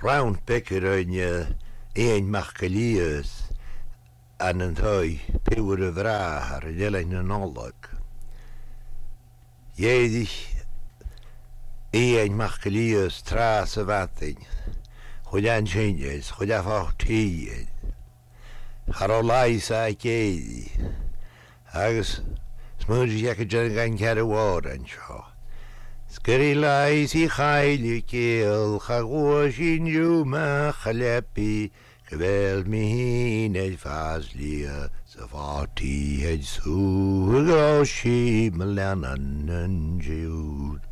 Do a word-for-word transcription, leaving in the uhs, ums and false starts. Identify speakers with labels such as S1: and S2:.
S1: Round becker yn ein machgalius an yn thoi piwyr y fra ar y dylen yn olog. Iedich ein machgalius tras y fathyn. Chwylian changes, chwylia fawch tîd. Harolais a geidi. Agus smwrs ac y dyn gan cer y wad yn sio. Sgyrri lais I chael I gil, chagwas i'n yw ma chalepi, gyfel mi hin ei faslia, sa fati ei sŵg o si mylan yn yn jiwd.